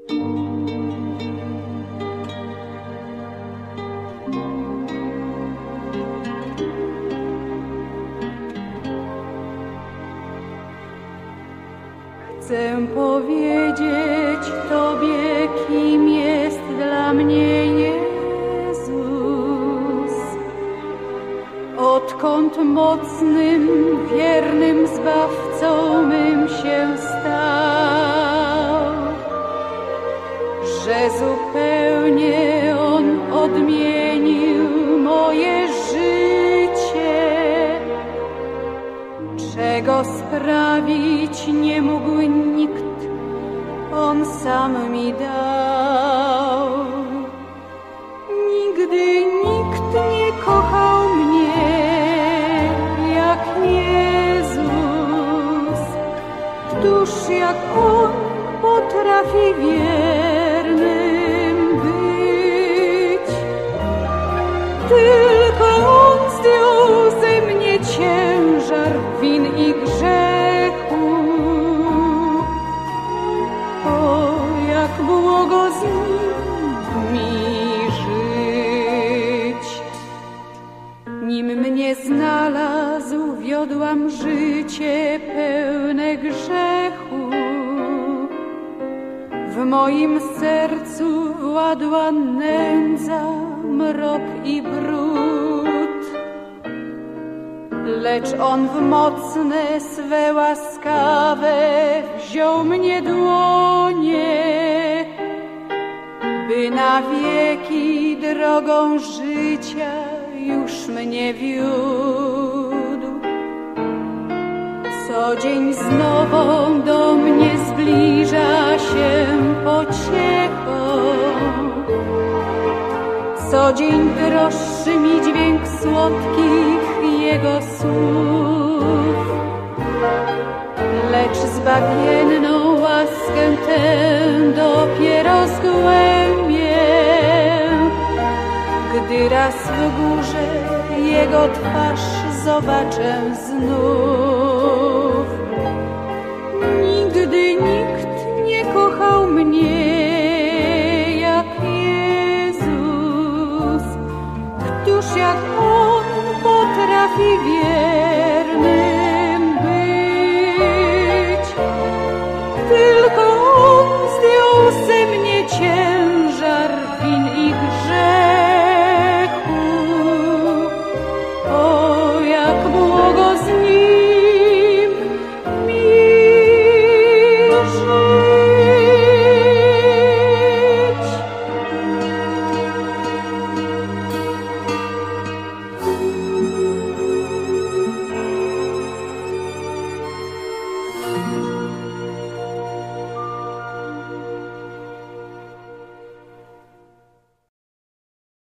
Chcę powiedzieć Tobie, kim jest dla mnie Jezus. Odkąd mocnym, wiernym Zbawcą mym się stał, że zupełnie On odmienił moje życie, czego sprawić nie mógł nikt, On sam mi dał. Nigdy nikt nie kochał mnie jak Jezus. Któż jak On potrafi wiernym być? Tylko On zdjął ze mnie ciężar win i grzechu. O, jak błogo z Nim mi żyć. Nim mnie znalazł, wiodłam życie pełne grzechu. W moim sercu władła nędza, mrok i brud. Lecz On w mocne swe łaskawe wziął mnie dłonie, by na wieki drogą życia już mnie wiódł. Co dzień z nową do mnie zbliża się pociechą. Co dzień droższy mi dźwięk słodkich Jego słów. Lecz zbawienną łaskę tę dopiero zgłębię, gdy raz w górze Jego twarz zobaczę znów. Nigdy nikt nie kochał mnie jak Jezus. Któż jak On potrafi